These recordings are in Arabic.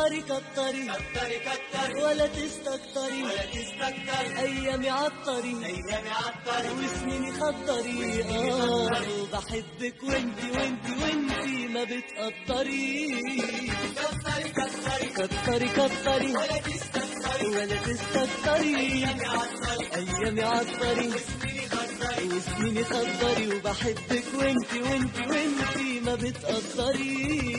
كتري كتري كتري كتري ولا تستكتري ولا تستكتري، ايامي عطري ايامي عطري وسنيني خطري وبحبك وانتي وانتي وانتي ما بتقدري. كتري كتري كتري كتري ولا تستكتري، ولا تستكتري ايامي عطري ايامي عطري وسنيني خضري، وسنيني خضري وبحبك وانتي وانتي وانتي ما بتقدري.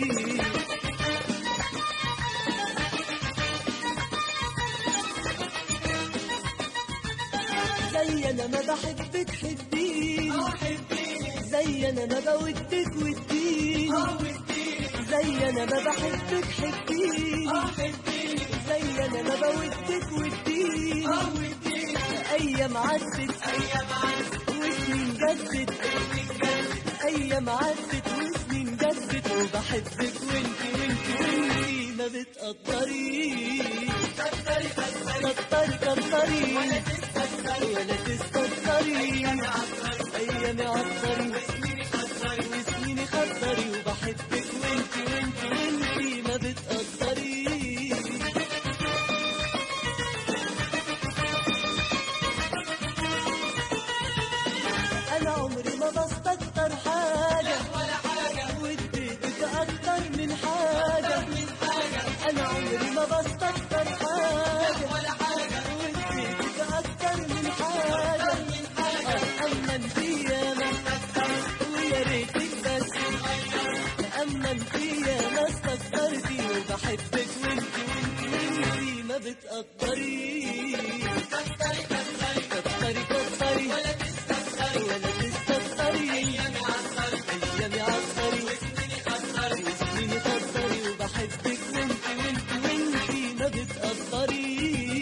زي انا ما بحبك حبيني، حبيني زي انا ما بودك وديني، وديني، زي انا ما بحبك حبيني، حبيني زي انا ما بودك وديني. وديني، ايام عدت ايام عدت وسنين جدت، ايام عدت وسنين جدت وبحبك وانتي وانتي وانتي ما بتقدري. كتري كتري كتري كتري ولا تستكتري، ولا تستكتري ايامي عطري ايامي عطري وسنيني خضري، وسنيني خطري وبحبك وانتي وانتي وانتي ما بتقدري. انا عمري ما بستكتر حاجة ولا حاجة واديتك اكتر من حاجة. من حاجة انا عمري ما بستكتر حاجة ولا حاجة واديتك اكتر من حاجة. من حاجة، اما انت ياما ويا ريتك بس، اما انت ياما استكترتي وبحبك وانتي وانتي وانتي ما بتقدري. كتري كتري كتري كتري ولا تستكتري، ولا تستكتري ايامي عطري ايامي عطري وسنيني خضري، وسنيني خطري وبحبك وانتي وانتي وانتي ما بتقدري.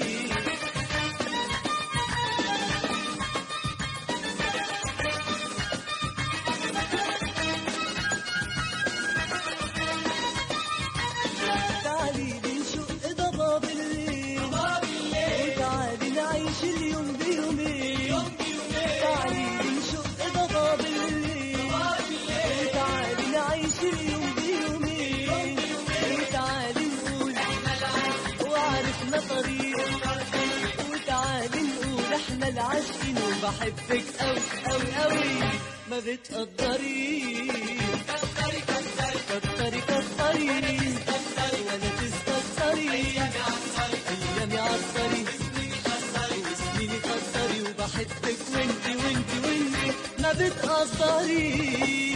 تعالي نشق ضباب الليل باب الليل وتعالي نعيش اليوم بيومين. يوم بيومين، تعالي نشق ضباب الليل باب الليل وتعالي نعيش اليوم بيومين. وتعالي نقول احنا العاشقين وعرفنا طريق، وتعالي نقول احنا العاشقين وبحبك اوي اوي اوي ما بتقدري. كتري كتري كتري كتري ولا تستكتري ايامي عطري وسنيني خطري وبحبك وانتي وانتي وانتي ما بتقدري.